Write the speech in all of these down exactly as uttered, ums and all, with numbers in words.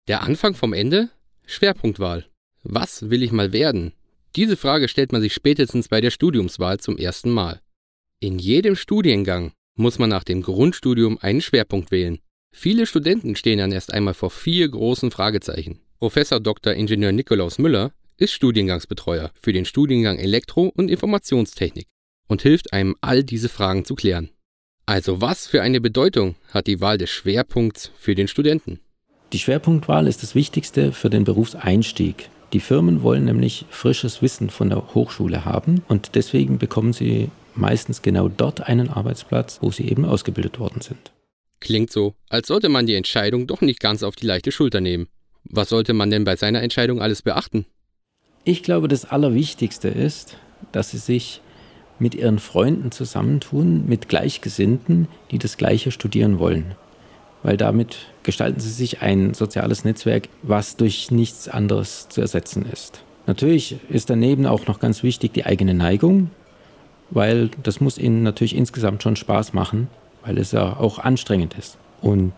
Der Anfang vom Ende? Schwerpunktwahl. Was will ich mal werden? Diese Frage stellt man sich spätestens bei der Studiumswahl zum ersten Mal. In jedem Studiengang muss man nach dem Grundstudium einen Schwerpunkt wählen. Viele Studenten stehen dann erst einmal vor vier großen Fragezeichen. Professor Doktor Ingenieur Nikolaus Müller ist Studiengangsbetreuer für den Studiengang Elektro- und Informationstechnik und hilft einem, all diese Fragen zu klären. Also was für eine Bedeutung hat die Wahl des Schwerpunkts für den Studenten? Die Schwerpunktwahl ist das Wichtigste für den Berufseinstieg. Die Firmen wollen nämlich frisches Wissen von der Hochschule haben und deswegen bekommen sie meistens genau dort einen Arbeitsplatz, wo sie eben ausgebildet worden sind. Klingt so, als sollte man die Entscheidung doch nicht ganz auf die leichte Schulter nehmen. Was sollte man denn bei seiner Entscheidung alles beachten? Ich glaube, das Allerwichtigste ist, dass sie sich mit ihren Freunden zusammentun, mit Gleichgesinnten, die das Gleiche studieren wollen. Weil damit gestalten sie sich ein soziales Netzwerk, was durch nichts anderes zu ersetzen ist. Natürlich ist daneben auch noch ganz wichtig die eigene Neigung, weil das muss ihnen natürlich insgesamt schon Spaß machen, weil es ja auch anstrengend ist. Und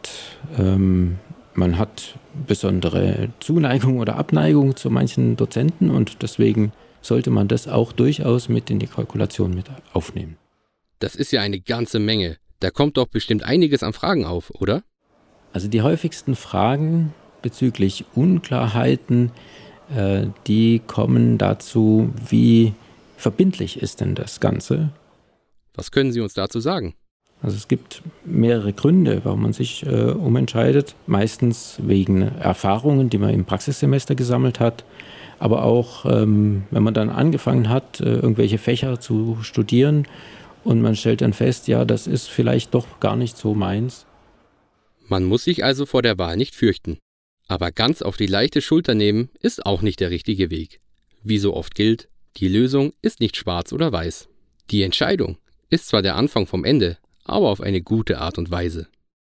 ähm, man hat besondere Zuneigung oder Abneigung zu manchen Dozenten und deswegen sollte man das auch durchaus mit in die Kalkulation mit aufnehmen. Das ist ja eine ganze Menge. Da kommt doch bestimmt einiges an Fragen auf, oder? Also die häufigsten Fragen bezüglich Unklarheiten, äh, die kommen dazu, wie verbindlich ist denn das Ganze? Was können Sie uns dazu sagen? Also es gibt mehrere Gründe, warum man sich äh, umentscheidet. Meistens wegen Erfahrungen, die man im Praxissemester gesammelt hat. Aber auch, ähm, wenn man dann angefangen hat, äh, irgendwelche Fächer zu studieren und man stellt dann fest, ja, das ist vielleicht doch gar nicht so meins. Man muss sich also vor der Wahl nicht fürchten. Aber ganz auf die leichte Schulter nehmen ist auch nicht der richtige Weg. Wie so oft gilt, die Lösung ist nicht schwarz oder weiß. Die Entscheidung ist zwar der Anfang vom Ende, aber auf eine gute Art und Weise.